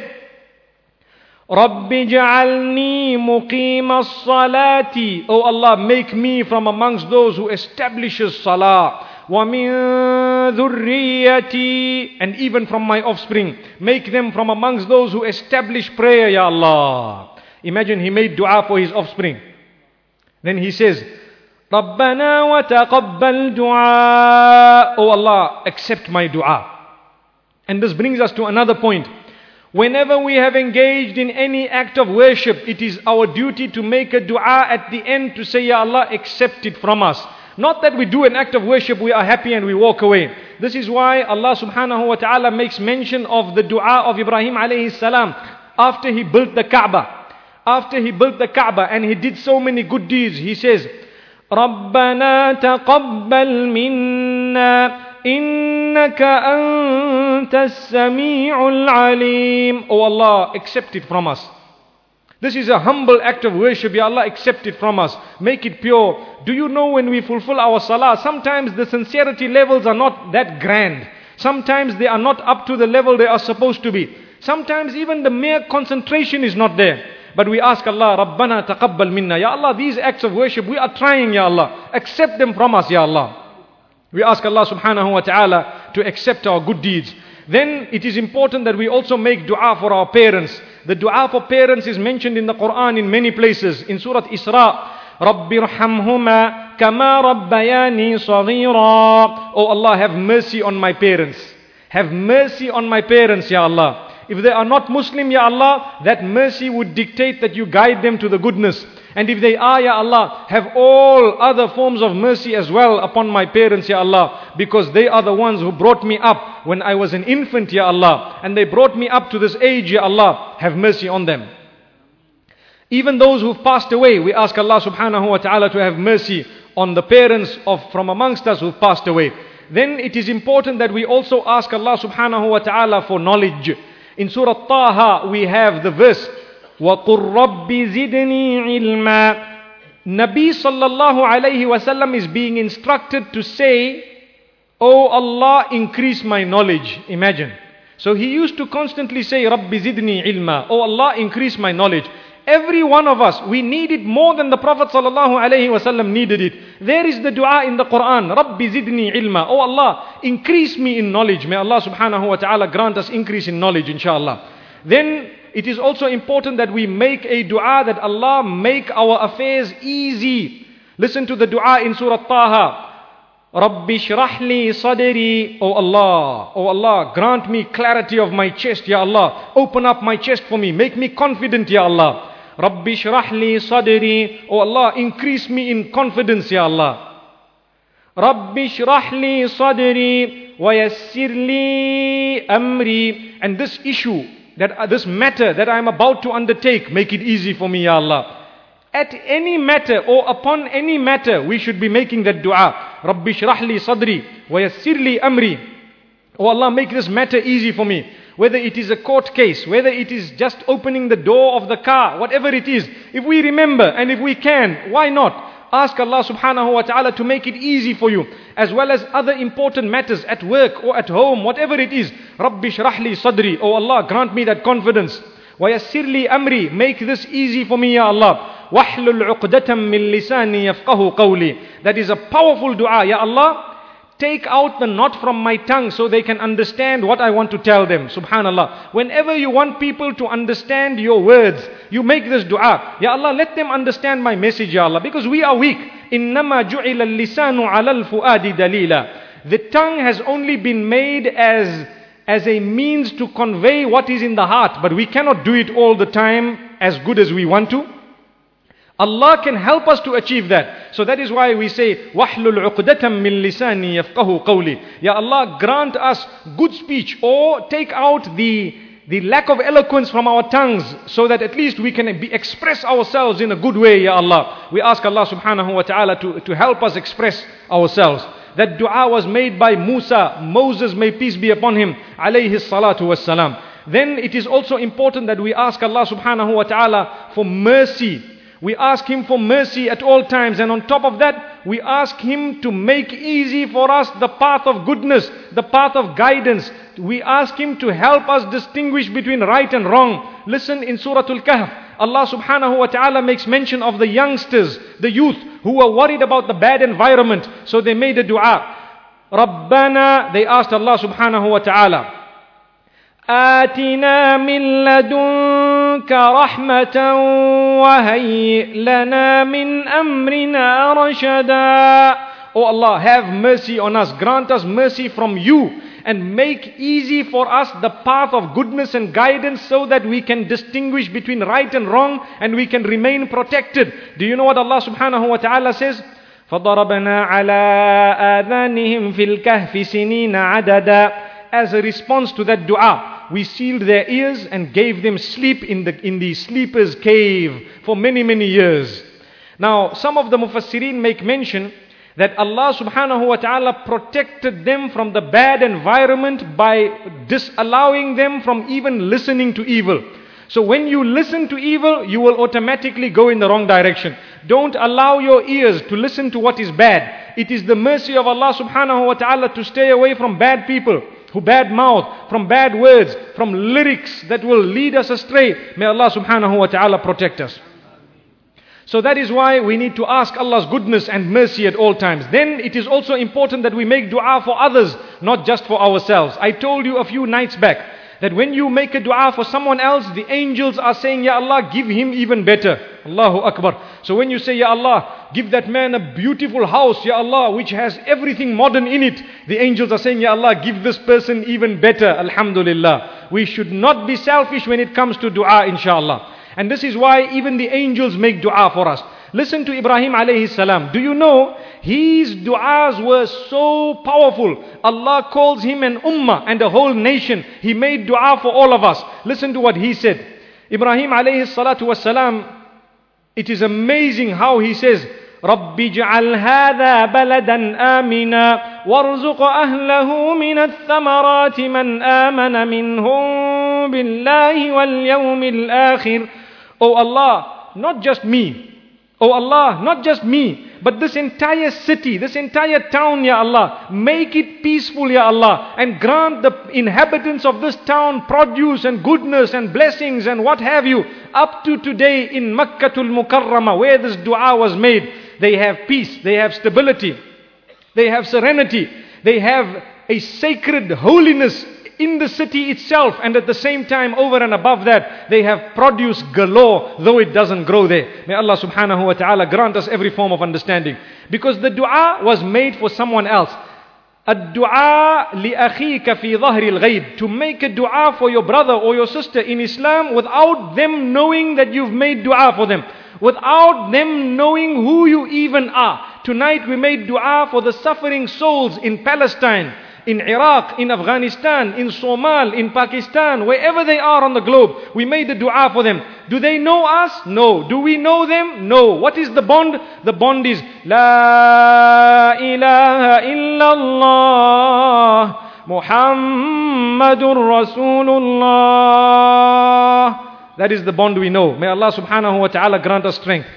رَبِّ جَعَلْنِي مُقِيمَ الصَّلَاةِ. Oh Allah, make me from amongst those who establishes salah. وَمِن ذُرِّيَّتِي. And even from my offspring. Make them from amongst those who establish prayer, Ya Allah. Imagine he made dua for his offspring. Then he says, رَبَّنَا وَتَقَبَّلْ دُعَاء. Oh Allah, accept my dua. And this brings us to another point. Whenever we have engaged in any act of worship, it is our duty to make a dua at the end to say, Ya Allah, accept it from us. Not that we do an act of worship, we are happy and we walk away. This is why Allah subhanahu wa ta'ala makes mention of the dua of Ibrahim alayhi salam after he built the Kaaba. After he built the Kaaba and he did so many good deeds, he says, رَبَّنَا تَقَبَّلْ مِنَّا إِنَّكَ أَنْتَ السَّمِيعُ الْعَلِيمُ. Oh Allah, accept it from us. This is a humble act of worship. Ya Allah, accept it from us. Make it pure. Do you know when we fulfill our salah, sometimes the sincerity levels are not that grand. Sometimes they are not up to the level they are supposed to be. Sometimes even the mere concentration is not there. But we ask Allah, Rabbana taqabbal minna. Ya Allah, these acts of worship, we are trying, Ya Allah. Accept them from us, Ya Allah. We ask Allah subhanahu wa ta'ala to accept our good deeds. Then it is important that we also make dua for our parents. The dua for parents is mentioned in the Quran in many places. In Surah Isra, رَبِّ ارْحَمْهُمَا كَمَا رَبَّيَانِي صَغِيرًا. Oh Allah, have mercy on my parents. Have mercy on my parents, Ya Allah. If they are not Muslim, Ya Allah, that mercy would dictate that you guide them to the goodness. And if they are, Ya Allah, have all other forms of mercy as well upon my parents, Ya Allah, because they are the ones who brought me up when I was an infant, Ya Allah, and they brought me up to this age, Ya Allah, have mercy on them. Even those who've passed away, we ask Allah subhanahu wa ta'ala to have mercy on the parents of from amongst us who've passed away. Then it is important that we also ask Allah subhanahu wa ta'ala for knowledge. In Surah Taha we have the verse, وَقُلْ رَبِّ زِدْنِي عِلْمًا. Nabi sallallahu alayhi wa sallam is being instructed to say, Oh Allah, increase my knowledge. Imagine. So he used to constantly say, Rabbi zidni ilma. Oh Allah, increase my knowledge. Every one of us, we need it more than the Prophet sallallahu alaihi wasallam needed it. There is the dua in the Quran, Rabbi zidni ilma. Oh Allah, increase me in knowledge. May Allah subhanahu wa ta'ala grant us increase in knowledge, inshallah. Then it is also important that we make a dua that Allah make our affairs easy. Listen to the dua in Surah Taha. Rabbi shrah li sadri. Oh Allah, oh Allah, grant me clarity of my chest, Ya Allah. Open up my chest for me. Make me confident, Ya Allah. Rabbi shrah li sadri. Oh Allah, increase me in confidence, Ya Allah. Rabbi shrah li sadri wa yassir li amri. And this issue, that uh, this matter that I am about to undertake, make it easy for me, Ya Allah. At any matter or upon any matter, we should be making that dua. Rabbi shrah li sadri wa yassir li amri. Oh Allah, make this matter easy for me. Whether it is a court case, whether it is just opening the door of the car, whatever it is. If we remember and if we can, why not? Ask Allah subhanahu wa ta'ala to make it easy for you. As well as other important matters at work or at home, whatever it is. Rabbi shrah li sadri. Oh Allah, grant me that confidence. Wa yassir li amri. Make this easy for me, Ya Allah. Wahlul uqdatam min lisani yafqahu qawli. That is a powerful dua. Ya Allah, take out the knot from my tongue so they can understand what I want to tell them. Subhanallah. Whenever you want people to understand your words, you make this dua. Ya Allah, let them understand my message, Ya Allah. Because we are weak. Innama ju'ila al-lisanu ala al-fuadi dalila. The tongue has only been made as, as a means to convey what is in the heart. But we cannot do it all the time as good as we want to. Allah can help us to achieve that. So that is why we say, وَحْلُلْ عُقْدَةً مِّن لِسَانِي يَفْقَهُ قَوْلِي. Ya Allah, grant us good speech, or take out the, the lack of eloquence from our tongues, so that at least we can be, express ourselves in a good way, Ya Allah. We ask Allah subhanahu wa ta'ala to, to help us express ourselves. That dua was made by Musa, Moses, may peace be upon him, alayhi salatu wassalam. Then it is also important that we ask Allah subhanahu wa ta'ala for mercy. We ask Him for mercy at all times, and on top of that, we ask Him to make easy for us the path of goodness, the path of guidance. We ask Him to help us distinguish between right and wrong. Listen in Surah Al-Kahf, Allah subhanahu wa ta'ala makes mention of the youngsters, the youth, who were worried about the bad environment. So they made a dua. Rabbana, they asked Allah subhanahu wa ta'ala, آتنا من لدنك رحمة وهيئ لنا من أمرنا رشدا. Oh Allah, have mercy on us, grant us mercy from you, and make easy for us the path of goodness and guidance, so that we can distinguish between right and wrong, and we can remain protected. Do you know what Allah subhanahu wa ta'ala says? فَضَرَبْنَا عَلَىٰ آذَانِهِمْ فِي الْكَهْفِ سِنِينَ عَدَدًا. As a response to that dua, we sealed their ears and gave them sleep in the, in the sleeper's cave for many, many years. Now, some of the mufassirin make mention that Allah subhanahu wa ta'ala protected them from the bad environment by disallowing them from even listening to evil. So when you listen to evil, you will automatically go in the wrong direction. Don't allow your ears to listen to what is bad. It is the mercy of Allah subhanahu wa ta'ala to stay away from bad people, who bad mouth, from bad words, from lyrics that will lead us astray. May Allah subhanahu wa ta'ala protect us. So that is why we need to ask Allah's goodness and mercy at all times. Then it is also important that we make dua for others, not just for ourselves. I told you a few nights back that when you make a dua for someone else, the angels are saying, Ya Allah, give him even better. Allahu Akbar. So when you say, Ya Allah, give that man a beautiful house, Ya Allah, which has everything modern in it, the angels are saying, Ya Allah, give this person even better, Alhamdulillah. We should not be selfish when it comes to dua, inshallah. And this is why even the angels make dua for us. Listen to Ibrahim alayhi salam. Do you know, his du'as were so powerful. Allah calls him an ummah and a whole nation. He made dua for all of us. Listen to what he said. Ibrahim alayhi salatu wasalam, it is amazing how he says, رَبِّ اجْعَلْ هَذَا بَلَدًا آمِنًا وَارْزُقْ أَهْلَهُ مِنَ الثَّمَرَاتِ مَنْ آمَنَ مِنْهُمْ بِاللَّهِ وَالْيَوْمِ الْآخِرِ. Oh Allah, not just me. Oh Allah, not just me, but this entire city, this entire town, Ya Allah, make it peaceful, Ya Allah, and grant the inhabitants of this town produce and goodness and blessings and what have you. Up to today in Makkatul Mukarramah, where this dua was made, they have peace, they have stability, they have serenity, they have a sacred holiness in the city itself, and at the same time, over and above that, they have produce galore, though it doesn't grow there. May Allah subhanahu wa ta'ala grant us every form of understanding. Because the dua was made for someone else. Ad-du'a li-akhika fi dhahri al-ghayb. To make a dua for your brother or your sister in Islam without them knowing that you've made dua for them. Without them knowing who you even are. Tonight we made dua for the suffering souls in Palestine, in Iraq, in Afghanistan, in Somal, in Pakistan, wherever they are on the globe. We made the dua for them. Do they know us? No. Do we know them? No. What is the bond? The bond is La ilaha illallah Muhammadur Rasulullah. That is the bond we know. May Allah subhanahu wa ta'ala grant us strength.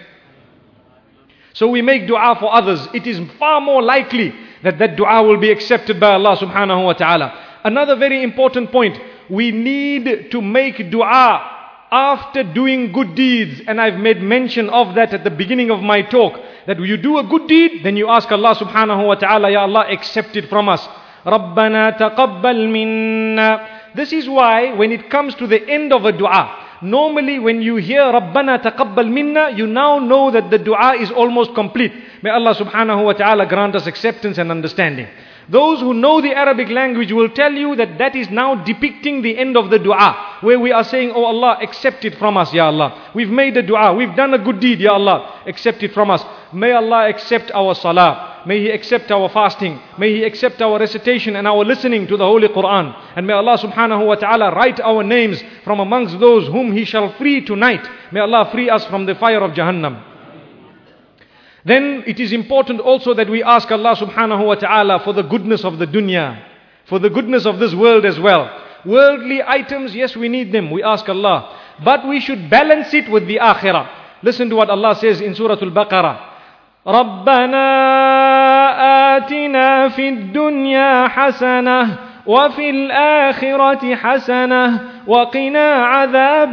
So we make dua for others. It is far more likely that that dua will be accepted by Allah subhanahu wa ta'ala. Another very important point. We need to make dua after doing good deeds. And I've made mention of that at the beginning of my talk. That when you do a good deed, then you ask Allah subhanahu wa ta'ala, Ya Allah, accept it from us. Rabbana taqabbal minna. This is why when it comes to the end of a dua, normally when you hear Rabbana taqabbal minna, you now know that the dua is almost complete. May Allah subhanahu wa ta'ala grant us acceptance and understanding. Those who know the Arabic language will tell you that that is now depicting the end of the dua, where we are saying, Oh Allah, accept it from us, Ya Allah. We've made a dua, we've done a good deed, Ya Allah, accept it from us. May Allah accept our salah. May He accept our fasting. May He accept our recitation and our listening to the Holy Quran. And may Allah subhanahu wa ta'ala write our names from amongst those whom He shall free tonight. May Allah free us from the fire of Jahannam. Then it is important also that we ask Allah subhanahu wa ta'ala for the goodness of the dunya, for the goodness of this world as well. Worldly items, yes, we need them. We ask Allah. But we should balance it with the akhirah. Listen to what Allah says in Surah Al-Baqarah. رَبَّنَا آتِنَا فِي الدُّنْيَا حَسَنَةً وَفِي الْآخِرَةِ حَسَنَةً وَقِنَا عَذَابَ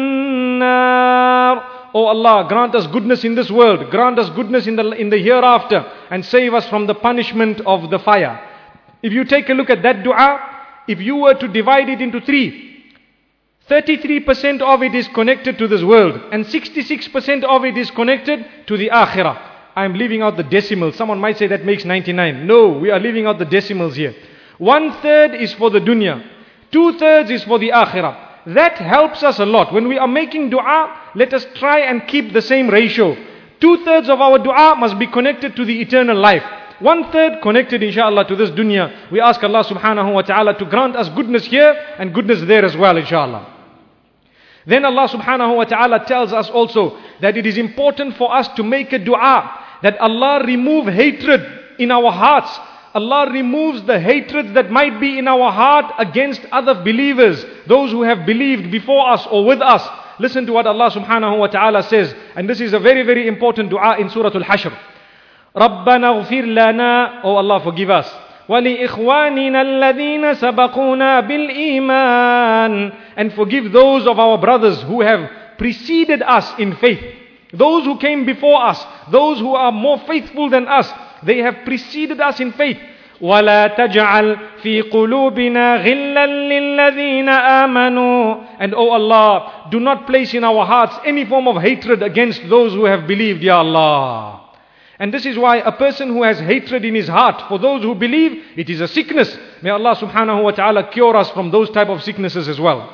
النَّارِ. Oh Allah, grant us goodness in this world, grant us goodness in the, in the hereafter, and save us from the punishment of the fire. If you take a look at that dua, if you were to divide it into three, thirty-three percent of it is connected to this world, and sixty-six percent of it is connected to the akhirah. I'm leaving out the decimals. Someone might say that makes ninety-nine. No, we are leaving out the decimals here. One third is for the dunya. Two thirds is for the akhirah. That helps us a lot. When we are making dua, let us try and keep the same ratio. Two thirds of our dua must be connected to the eternal life. One third connected, inshallah, to this dunya. We ask Allah subhanahu wa ta'ala to grant us goodness here and goodness there as well, inshallah. Then Allah subhanahu wa ta'ala tells us also that it is important for us to make a dua that Allah remove hatred in our hearts. Allah removes the hatreds that might be in our heart against other believers, those who have believed before us or with us. Listen to what Allah subhanahu wa ta'ala says, and this is a very very important dua in Surah Al-Hashr. رَبَّنَا اغْفِرْ لَنَا. Oh Allah, forgive us. وَلِإِخْوَانِنَا الَّذِينَ سَبَقُونَا بِالْإِيمَانِ. And forgive those of our brothers who have preceded us in faith. Those who came before us, those who are more faithful than us, they have preceded us in faith. وَلَا تَجْعَلْ فِي قُلُوبِنَا غِلًّا لِلَّذِينَ آمَنُوا. And O Allah, do not place in our hearts any form of hatred against those who have believed, Ya Allah. And this is why a person who has hatred in his heart for those who believe, it is a sickness. May Allah subhanahu wa ta'ala cure us from those type of sicknesses as well.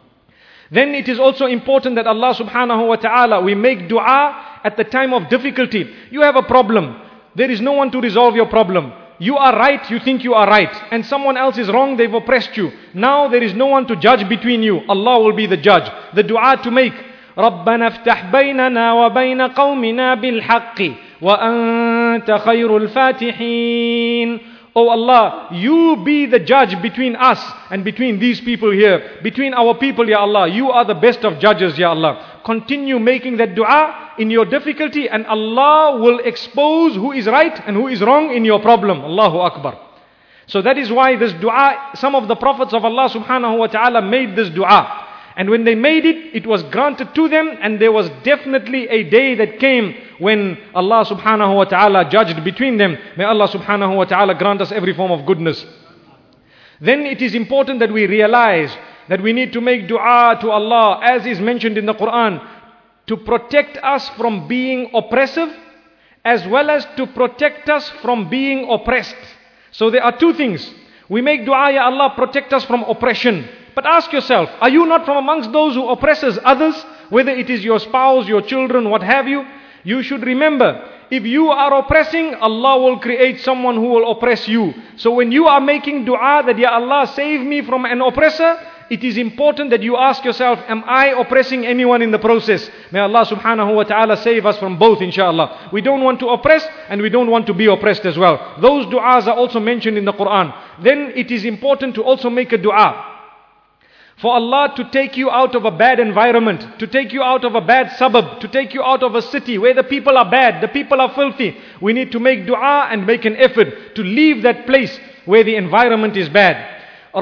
Then it is also important that Allah subhanahu wa ta'ala, we make dua at the time of difficulty. You have a problem. There is no one to resolve your problem. You are right, you think you are right. And someone else is wrong, they've oppressed you. Now there is no one to judge between you. Allah will be the judge. The dua to make. رَبَّنَا افتح بيننا وبين قومنا بالحق وأنت خير الفاتحين. Oh Allah, you be the judge between us and between these people here. Between our people, Ya Allah. You are the best of judges, Ya Allah. Continue making that dua in your difficulty and Allah will expose who is right and who is wrong in your problem. Allahu Akbar. So that is why this dua, some of the prophets of Allah subhanahu wa ta'ala made this dua. And when they made it, it was granted to them, and there was definitely a day that came when Allah subhanahu wa ta'ala judged between them. May Allah subhanahu wa ta'ala grant us every form of goodness. Then it is important that we realize that we need to make dua to Allah, as is mentioned in the Quran, to protect us from being oppressive, as well as to protect us from being oppressed. So there are two things. We make dua, Ya Allah, protect us from oppression. But ask yourself, are you not from amongst those who oppresses others? Whether it is your spouse, your children, what have you. You should remember, if you are oppressing, Allah will create someone who will oppress you. So when you are making dua that, Ya Allah, save me from an oppressor, it is important that you ask yourself, am I oppressing anyone in the process? May Allah subhanahu wa ta'ala save us from both, inshallah. We don't want to oppress and we don't want to be oppressed as well. Those du'as are also mentioned in the Quran. Then it is important to also make a dua for Allah to take you out of a bad environment, to take you out of a bad suburb, to take you out of a city where the people are bad, the people are filthy. We need to make dua and make an effort to leave that place where the environment is bad.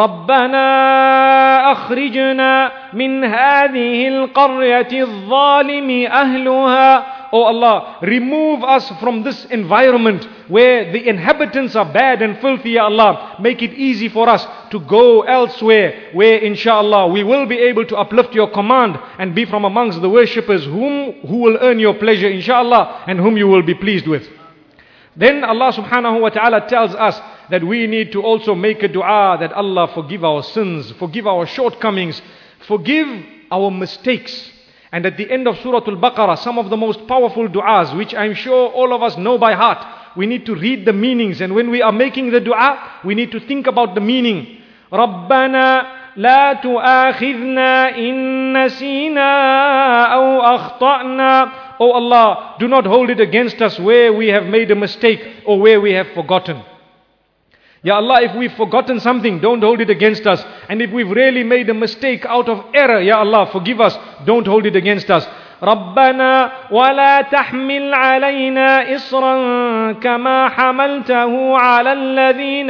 رَبَّنَا أَخْرِجْنَا مِنْ هَذِهِ الْقَرْيَةِ الظَّالِمِ أَهْلُهَا. Oh Allah, remove us from this environment where the inhabitants are bad and filthy, Ya Allah. Make it easy for us to go elsewhere where inshallah we will be able to uplift your command and be from amongst the worshippers whom who will earn your pleasure inshallah and whom you will be pleased with. Then Allah subhanahu wa ta'ala tells us that we need to also make a dua that Allah forgive our sins, forgive our shortcomings, forgive our mistakes. And at the end of Surah Al-Baqarah, some of the most powerful du'as, which I'm sure all of us know by heart, we need to read the meanings. And when we are making the dua, we need to think about the meaning. رَبَّنَا لَا تُؤَاخِذْنَا إِن نَّسِينَا أَوْ أَخْطَأْنَا. Oh Allah, do not hold it against us where we have made a mistake or where we have forgotten. Ya Allah, if we've forgotten something, don't hold it against us. And if we've really made a mistake out of error, Ya Allah, forgive us. Don't hold it against us. رَبَّنَا وَلَا تَحْمِلْ عَلَيْنَا إِصْرًا كَمَا حَمَلْتَهُ عَلَى الَّذِينَ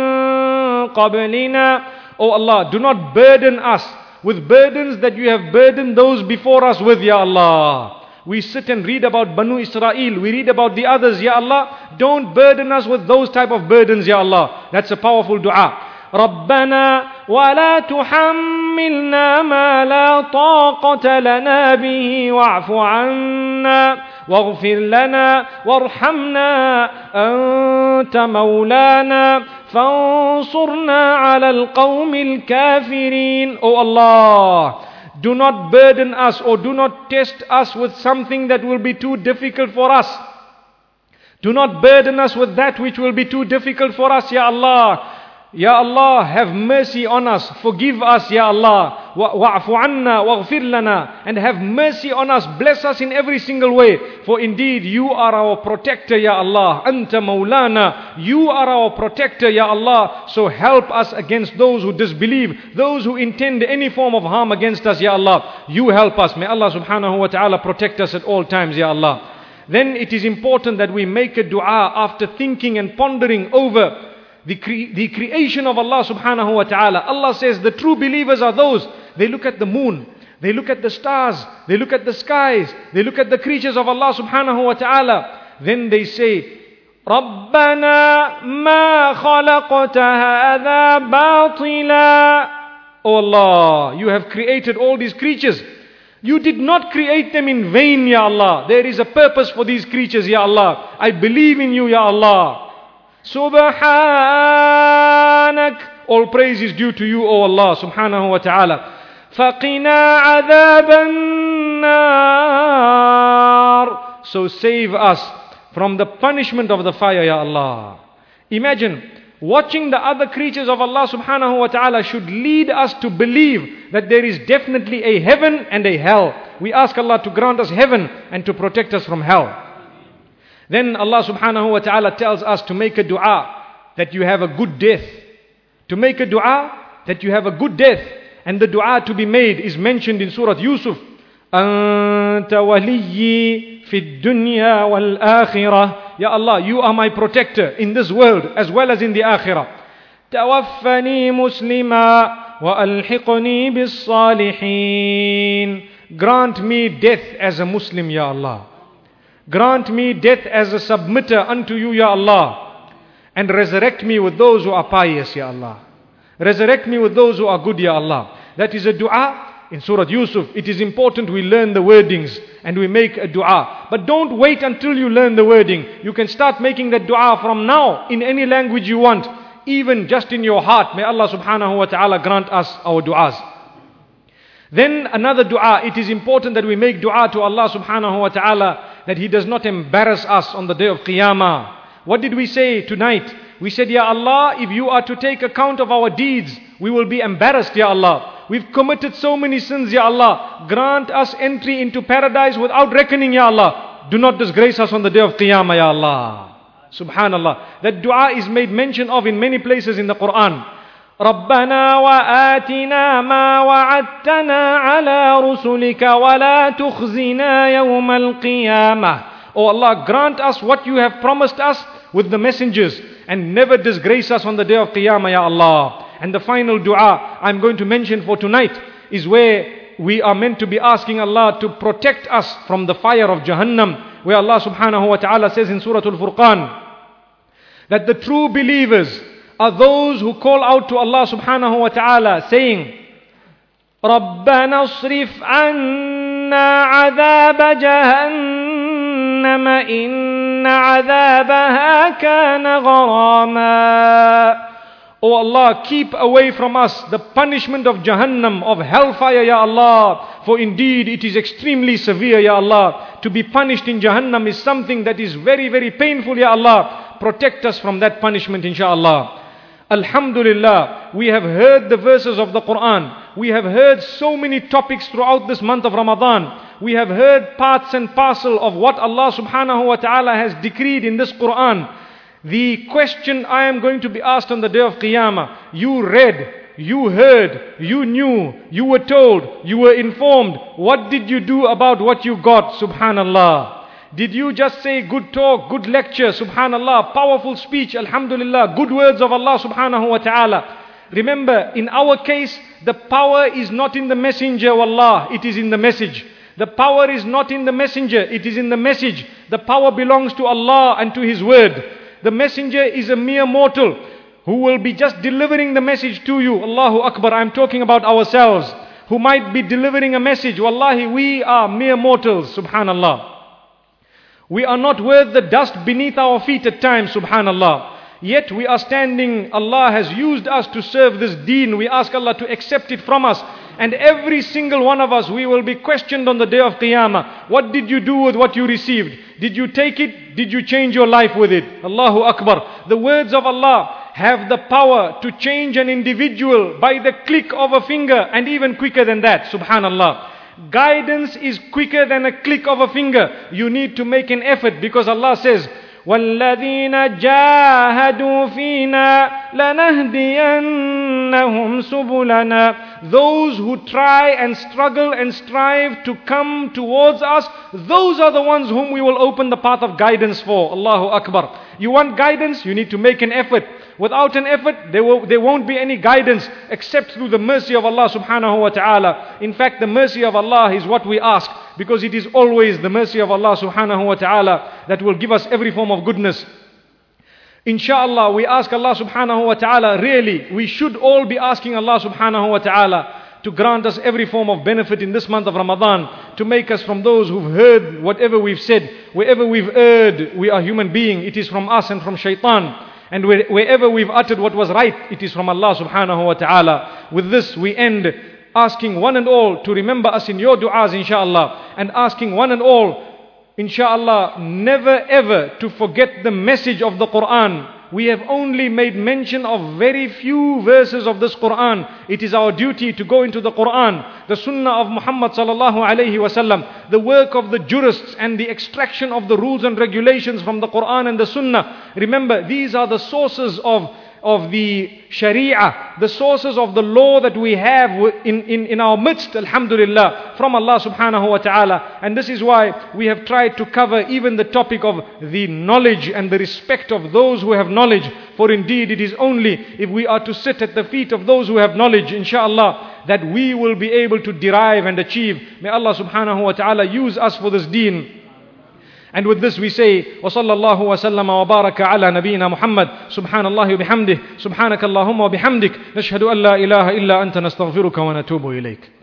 مِن قَبْلِنَا. Oh Allah, do not burden us with burdens that you have burdened those before us with, Ya Allah. We sit and read about Banu Israel. We read about the others, Ya Allah. Don't burden us with those type of burdens, Ya Allah. That's a powerful dua. رَبَّنَا وَلَا تُحَمِّلْنَا مَا لَا طَاقَةَ لَنَا بِهِ وَاعْفُ عَنَّا وَاغْفِرْ لَنَا وَارْحَمْنَا أَنْتَ مَوْلَانَا فَانصُرْنَا عَلَى الْقَوْمِ الْكَافِرِينَ. Oh Allah, do not burden us or do not test us with something that will be too difficult for us. Do not burden us with that which will be too difficult for us, Ya Allah. Ya Allah, have mercy on us. Forgive us, Ya Allah. Wa'fu anna waghfir lana. And have mercy on us. Bless us in every single way. For indeed, you are our protector, Ya Allah. Anta maulana. You are our protector, Ya Allah. So help us against those who disbelieve, those who intend any form of harm against us, Ya Allah. You help us. May Allah subhanahu wa ta'ala protect us at all times, Ya Allah. Then it is important that we make a dua after thinking and pondering over The, cre- the creation of Allah subhanahu wa ta'ala. Allah says the true believers are those, they look at the moon, they look at the stars, they look at the skies, they look at the creatures of Allah subhanahu wa ta'ala. Then they say, رَبَّنَا مَا خَلَقْتَ هَذَا بَاطِلًا. Oh Allah, you have created all these creatures. You did not create them in vain, Ya Allah. There is a purpose for these creatures, Ya Allah. I believe in you, Ya Allah. Subhanak. All praise is due to you, O Allah, subhanahu wa ta'ala. فَقِنَا عَذَابَ النَّارِ. So save us from the punishment of the fire, Ya Allah. Imagine, watching the other creatures of Allah subhanahu wa ta'ala should lead us to believe that there is definitely a heaven and a hell. We ask Allah to grant us heaven and to protect us from hell. Then Allah subhanahu wa ta'ala tells us to make a dua that you have a good death. To make a dua that you have a good death. And the dua to be made is mentioned in Surah Yusuf. أَنْتَ وَلِيِّي فِي الدُّنْيَا وَالْآخِرَةِ. Ya Allah, you are my protector in this world as well as in the akhirah. تَوَفَّنِي مُسْلِمًا وَأَلْحِقْنِي بِالصَّالِحِينَ. Grant me death as a Muslim, Ya Allah. Grant me death as a submitter unto you, Ya Allah. And resurrect me with those who are pious, Ya Allah. Resurrect me with those who are good, Ya Allah. That is a dua. In Surah Yusuf, it is important we learn the wordings and we make a dua. But don't wait until you learn the wording. You can start making that dua from now in any language you want, even just in your heart. May Allah subhanahu wa ta'ala grant us our duas. Then another dua, it is important that we make dua to Allah subhanahu wa ta'ala that He does not embarrass us on the day of Qiyamah. What did we say tonight? We said, Ya Allah, if you are to take account of our deeds, we will be embarrassed, Ya Allah. We've committed so many sins, Ya Allah. Grant us entry into paradise without reckoning, Ya Allah. Do not disgrace us on the day of Qiyamah, Ya Allah. Subhanallah. That dua is made mention of in many places in the Quran. رَبَّنَا وَآتِنَا مَا وَعَدتَّنَا عَلَى رُسُلِكَ وَلَا تُخْزِنَا يَوْمَ الْقِيَامَةِ. Oh Allah, grant us what you have promised us with the messengers and never disgrace us on the day of Qiyamah, Ya Allah. And the final dua I'm going to mention for tonight is where we are meant to be asking Allah to protect us from the fire of Jahannam, where Allah subhanahu wa ta'ala says in Surah Al-Furqan that the true believers are those who call out to Allah subhanahu wa ta'ala saying, رَبَّنَا اصْرِفْ عَنَّا عَذَابَ جَهَنَّمَ إِنَّ عَذَابَهَا كَانَ غَرَامًا. Oh Allah, keep away from us the punishment of Jahannam, of hellfire, Ya Allah. For indeed it is extremely severe, Ya Allah. To be punished in Jahannam is something that is very, very painful, Ya Allah. Protect us from that punishment, inshaAllah. Alhamdulillah, we have heard the verses of the Quran. We have heard so many topics throughout this month of Ramadan. We have heard parts and parcel of what Allah subhanahu wa ta'ala has decreed in this Quran. The question I am going to be asked on the day of Qiyamah, you read, you heard, you knew, you were told, you were informed. What did you do about what you got? Subhanallah. Did you just say good talk, good lecture, subhanallah, powerful speech, alhamdulillah, good words of Allah subhanahu wa ta'ala? Remember, in our case, the power is not in the messenger, wallah, it is in the message. The power is not in the messenger, it is in the message. The power belongs to Allah and to His word. The messenger is a mere mortal who will be just delivering the message to you. Allahu Akbar, I'm talking about ourselves, who might be delivering a message. Wallahi, we are mere mortals, subhanallah. We are not worth the dust beneath our feet at times, subhanallah. Yet we are standing, Allah has used us to serve this deen. We ask Allah to accept it from us. And every single one of us, we will be questioned on the day of Qiyamah. What did you do with what you received? Did you take it? Did you change your life with it? Allahu Akbar. The words of Allah have the power to change an individual by the click of a finger, and even quicker than that, subhanallah. Guidance is quicker than a click of a finger. You need to make an effort, because Allah says, وَالَّذِينَ جَاهَدُوا فِينَا لَنَهْدِيَنَّهُمْ سُبُلَنَا. Those who try and struggle and strive to come towards us, those are the ones whom we will open the path of guidance for. Allahu Akbar. You want guidance? You need to make an effort. Without an effort, there, will, there won't be any guidance except through the mercy of Allah subhanahu wa ta'ala. In fact, the mercy of Allah is what we ask, because it is always the mercy of Allah subhanahu wa ta'ala that will give us every form of goodness. Inshallah, we ask Allah subhanahu wa ta'ala, really, we should all be asking Allah subhanahu wa ta'ala to grant us every form of benefit in this month of Ramadan, to make us from those who've heard whatever we've said. Wherever we've erred, we are human beings. It is from us and from shaitan. And wherever we've uttered what was right, it is from Allah subhanahu wa ta'ala. With this, we end asking one and all to remember us in your du'as, inshallah, and asking one and all, inshallah, never ever to forget the message of the Quran. We have only made mention of very few verses of this Quran. It is our duty to go into the Quran, the Sunnah of Muhammad sallallahu alayhi wasallam, the work of the jurists and the extraction of the rules and regulations from the Quran and the Sunnah. Remember, these are the sources of of the Sharia, the sources of the law that we have in, in, in our midst, alhamdulillah, from Allah subhanahu wa ta'ala. And this is why we have tried to cover even the topic of the knowledge and the respect of those who have knowledge. For indeed it is only if we are to sit at the feet of those who have knowledge, inshallah, that we will be able to derive and achieve. May Allah subhanahu wa ta'ala use us for this deen. And with this we say, وصلى الله وسلم وبارك على نبينا محمد سبحان الله وبحمده سبحانك اللهم وبحمدك نشهد أن لا إله إلا أنت نستغفرك ونتوب إليك.